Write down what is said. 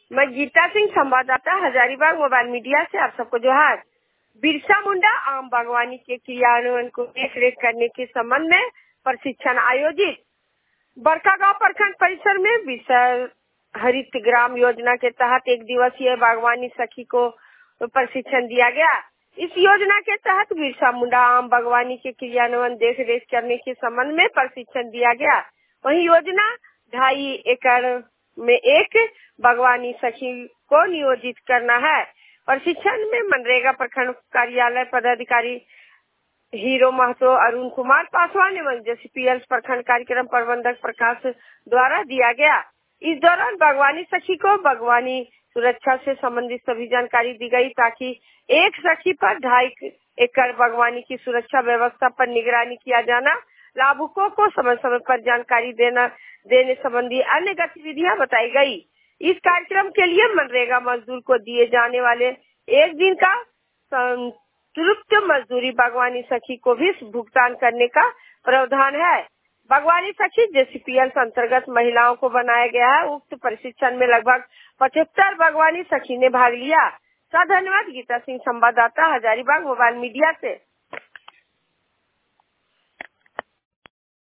मैं गीता सिंह, संवाददाता Hazaribagh mobile media से आप सबको जोहार। बिरसा मुंडा आम बागवानी के क्रियान्वयन को देखरेख करने के संबंध में प्रशिक्षण आयोजित। बड़कागांव प्रखंड परिसर में बिरसा हरित ग्राम योजना के तहत एक दिवसीय बागवानी सखी को प्रशिक्षण दिया गया। इस योजना के तहत बिरसा मुंडा आम बागवानी के क्रियान्वयन देखरेख करने के संबंध में प्रशिक्षण दिया गया। वही योजना 2.5 एकड़ में एक बागवानी सखी को नियोजित करना है। प्रशिक्षण में मनरेगा प्रखंड कार्यालय पदाधिकारी हीरो महतो, अरुण कुमार पासवान एवं जेसीपीएल प्रखंड कार्यक्रम प्रबंधक प्रकाश द्वारा दिया गया। इस दौरान बागवानी सखी को बागवानी सुरक्षा से संबंधित सभी जानकारी दी गई ताकि एक सखी पर 2.5 एकड़ बागवानी की सुरक्षा व्यवस्था पर निगरानी किया जाना, लाभुकों को समय समय पर जानकारी देने संबंधी अन्य गतिविधियां बताई गई। इस कार्यक्रम के लिए मनरेगा मजदूर को दिए जाने वाले एक दिन का संतृप्त मजदूरी बागवानी सखी को भी भुगतान करने का प्रावधान है। बागवानी सखी जेसीपीएल अंतर्गत महिलाओं को बनाया गया है। उक्त प्रशिक्षण में लगभग 75 बागवानी सखी ने भाग लिया। धन्यवाद। गीता सिंह, संवाददाता हजारीबाग मोबाइल मीडिया से।